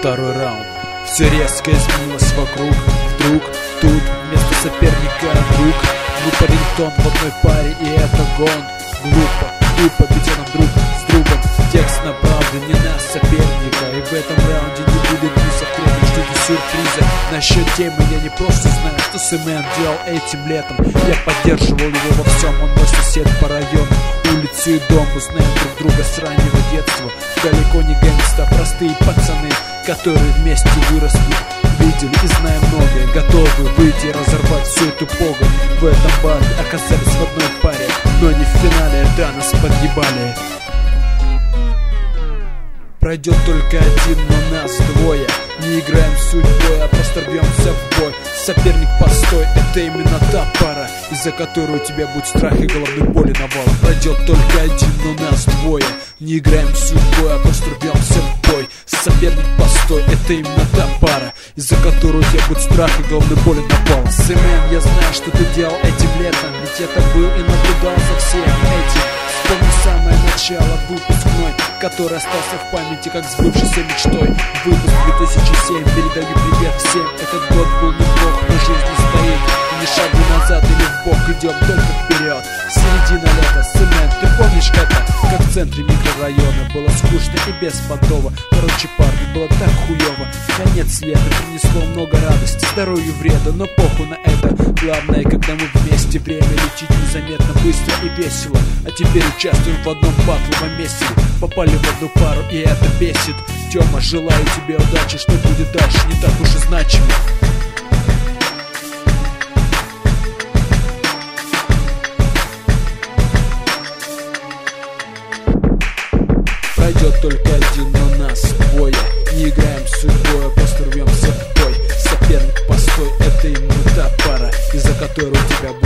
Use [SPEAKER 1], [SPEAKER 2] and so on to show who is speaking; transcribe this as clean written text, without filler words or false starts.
[SPEAKER 1] второй раунд. Все резко изменилось вокруг. Вдруг тут вместо соперника друг. Группа рингтон в одной паре, и это гон. Глупо, ведь он друг с другом. Текст направлен не на соперника, и в этом раунде не будет ни секретов, ждите сюрприза. Насчет темы я не просто знаю, что Cement делал этим летом. Я поддерживал его во всем, он мой сосед по району. Улицу и дом, мы знаем друг друга с раннего детства. Далеко не гэнгста, простые пацаны, которые вместе выросли. Видели и знаем многое, готовы выйти и разорвать всю эту погонь. В этом баре оказались в одной паре, но не в финале, да, нас подъебали. Пройдет только один, но нас двое. Не играем судьбой, а просто рвемся в бой. Соперник постой, это именно та пара, из-за которой у тебя будет страх и головной боли навалом. Пройдет только один, но нас двое. Не играем судьбой, а просто рвемся в бой. Соперник постой, это именно та пара, из-за которой у тебя будет страх и головной боли навалом. Cement, я знаю, что ты делал этим летом, ведь это был и наблюдал за всем этим. Вспомни самое начало, выпускной, который остался в памяти как сбывшейся мечтой. Выпуск 2007, передаю привет всем. Этот год был неплох, но жизнь не стоит. Ни шагу назад или вбок, идем только вперед. Середина лета, Cement, ты помнишь это? Как в центре микрорайона было скучно и беспонтово. Короче, парни, было так хуёво. Конец лета принесло много радости, здоровью вреда, но похуй на это. Главное, когда мы вместе, время летит незаметно, быстро и весело. А теперь участвуем в одном батловом месте. Попали в одну пару, и это бесит. Тёма, желаю тебе удачи, что будет дальше не так уж и значимо. Пройдет только один, но нас двое. Не играем судьбой, а просто рвемся в бой. Соперник постой, это именно та пара, из-за которой у тебя